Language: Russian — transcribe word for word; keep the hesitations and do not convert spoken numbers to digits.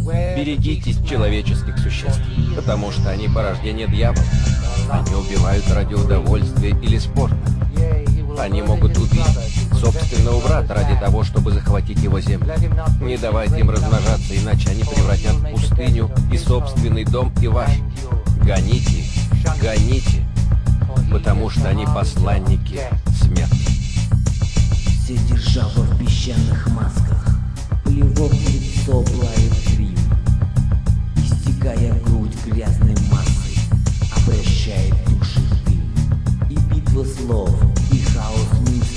Берегитесь человеческих существ, потому что они порождение дьявола. Они убивают ради удовольствия или спорта. Они могут убить собственного брата ради того, чтобы захватить его землю. Не давайте им размножаться, иначе они превратят в пустыню и собственный дом, и ваш. Гоните их, гоните, потому что они посланники смерти. Все держава в песчаных масках, плевок в лицо плавит грим, истекая грудь грязной массой, обращает души в дым. И битва слов, и хаос мыслей